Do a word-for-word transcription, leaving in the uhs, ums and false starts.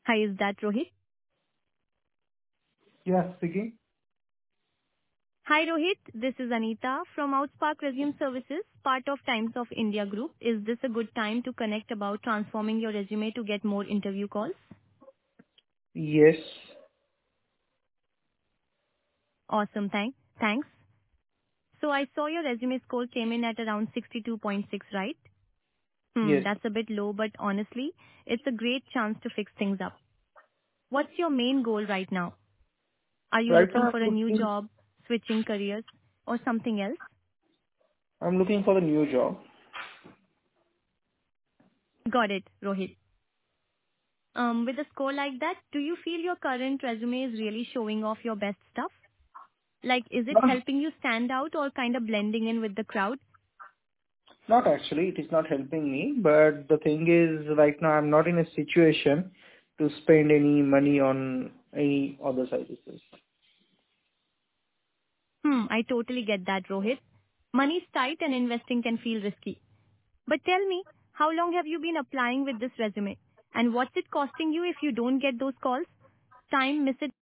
Hi, is that Rohit? Yeah, speaking. Hi, Rohit. This is Anita from Outspark Resume Services, part of Times of India Group. Is this a good time to connect about transforming your resume to get more interview calls? Yes. Awesome. Thank, thanks. So I saw your resume score came in at around sixty-two point six, right? Hmm, Yes. that's a bit low, but honestly, it's a great chance to fix things up. What's your main goal right now? Are you Right now looking I'm for a new looking job, switching careers, or something else? I'm looking for a new job. Got it, Rohit. Um, with a score like that, do you feel your current resume is really showing off your best stuff? Like, is it Not helping you stand out or kind of blending in with the crowd? not actually, it is not helping me, but the thing is right now I'm not in a situation to spend any money on any other services. Hmm, I totally get that, Rohit. Money's tight and investing can feel risky. But tell me, how long have you been applying with this resume? And what's it costing you if you don't get those calls? Time, miss it